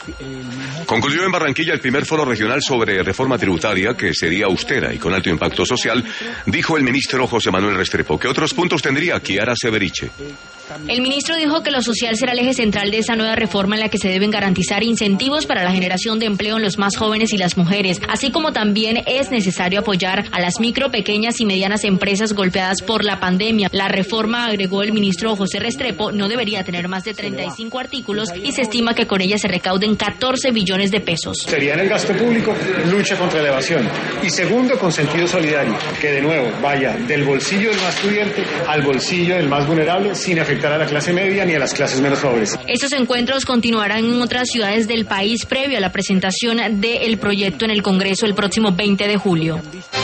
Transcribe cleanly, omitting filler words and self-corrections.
Concluyó en Barranquilla el primer foro regional sobre reforma tributaria, que sería austera y con alto impacto social, dijo el ministro José Manuel Restrepo. ¿Qué otros puntos tendría Chiara Severiche? El ministro dijo que lo social será el eje central de esta nueva reforma en la que se deben garantizar incentivos para la generación de empleo en los más jóvenes y las mujeres, así como también es necesario apoyar a las micro, pequeñas y medianas empresas golpeadas por la pandemia. La reforma, agregó el ministro José Restrepo, no debería tener más de 35 artículos y se estima que con ella se recauden 14 billones de pesos. Sería en el gasto público, lucha contra la evasión. Y segundo, con sentido solidario, que de nuevo vaya del bolsillo del más pudiente al bolsillo del más vulnerable, sin afectar a la clase media ni a las clases menos pobres. Estos encuentros continuarán en otras ciudades del país previo a la presentación del proyecto en el Congreso el próximo 20 de julio.